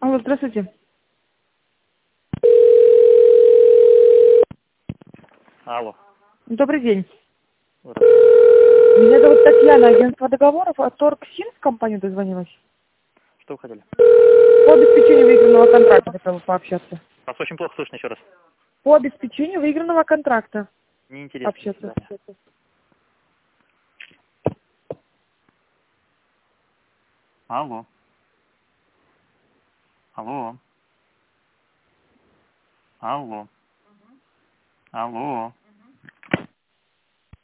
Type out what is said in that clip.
Алло, здравствуйте. Алло. Добрый день. Меня зовут Татьяна, агентство договоров, а Торгсин в компанию дозвонилась. Что вы хотели? По обеспечению выигранного контракта хотела пообщаться. Вас очень плохо слышно еще раз. По обеспечению выигранного контракта Неинтересно. До общаться. свидания. Алло. Алло. Алло. Алло.